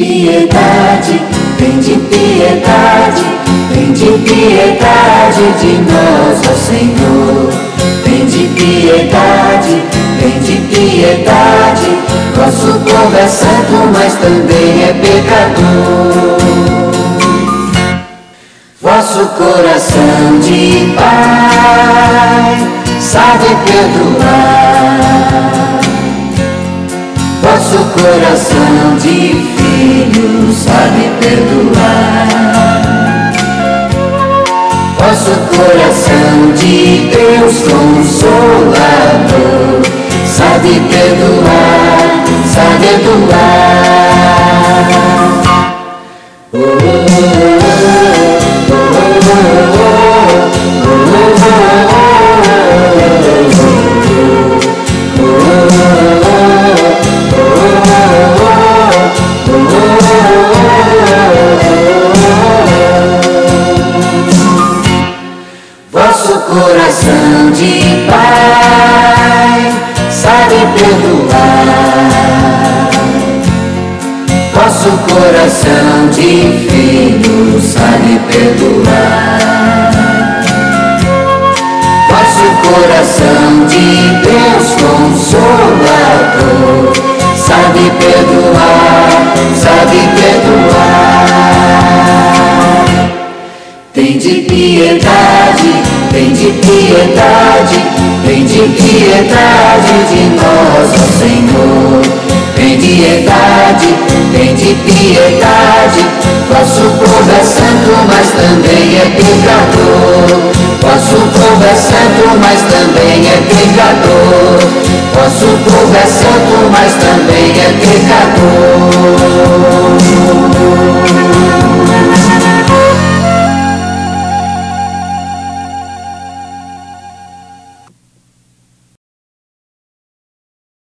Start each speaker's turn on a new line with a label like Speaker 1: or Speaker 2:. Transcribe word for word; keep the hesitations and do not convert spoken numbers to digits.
Speaker 1: piedade, tem de piedade, tem de piedade de nós, ó Senhor. Tem de piedade, tem de piedade. Vosso povo é santo, mas também é pecador. Vosso coração de Pai sabe perdoar. Vosso coração de Filho sabe perdoar. Vosso coração de Deus Consolador sabe perdoar, sabe perdoar. Oh, oh, oh, oh, vosso coração de Pai sabe perdoar. Vosso coração de Filho sabe perdoar. Vosso coração de Deus Consolador sabe perdoar, sabe perdoar. Tem de piedade, tem de piedade, tem de piedade de nós, ó Senhor. Tem de piedade, tem de piedade. Vosso povo é santo, mas também é pecador. Vosso povo é santo, mas também é pecador. Vosso povo é santo, mas também é pecador.